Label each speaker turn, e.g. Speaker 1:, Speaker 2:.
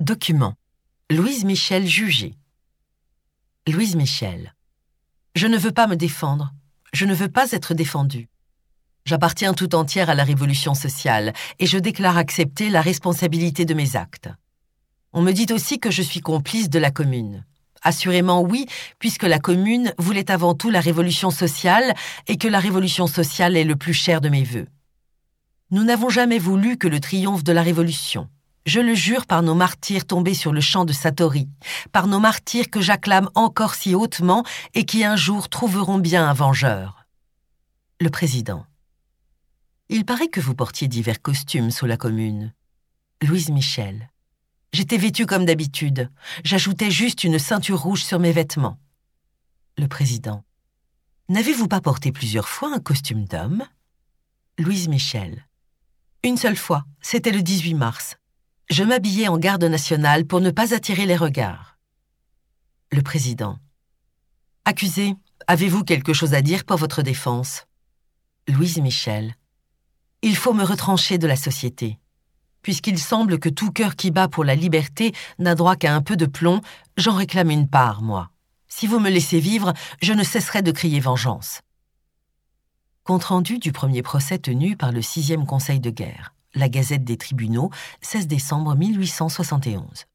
Speaker 1: Document. Louise Michel jugée. Louise Michel. Je ne veux pas me défendre. Je ne veux pas être défendue. J'appartiens tout entière à la révolution sociale et je déclare accepter la responsabilité de mes actes. On me dit aussi que je suis complice de la Commune. Assurément oui, puisque la Commune voulait avant tout la révolution sociale et que la révolution sociale est le plus cher de mes vœux. Nous n'avons jamais voulu que le triomphe de la Révolution. Je le jure par nos martyrs tombés sur le champ de Satory, par nos martyrs que j'acclame encore si hautement et qui un jour trouveront bien un vengeur. Le Président. Il paraît que vous portiez divers costumes sous la Commune. Louise Michel. J'étais vêtue comme d'habitude. J'ajoutais juste une ceinture rouge sur mes vêtements. Le Président. N'avez-vous pas porté plusieurs fois un costume d'homme? Louise Michel. Une seule fois, c'était le 18 mars. Je m'habillais en garde nationale pour ne pas attirer les regards. Le Président. Accusé, avez-vous quelque chose à dire pour votre défense? Louise Michel. Il faut me retrancher de la société. Puisqu'il semble que tout cœur qui bat pour la liberté n'a droit qu'à un peu de plomb, j'en réclame une part, moi. Si vous me laissez vivre, je ne cesserai de crier vengeance. Compte-rendu du premier procès tenu par le 6e Conseil de guerre. La Gazette des tribunaux, 16 décembre 1871.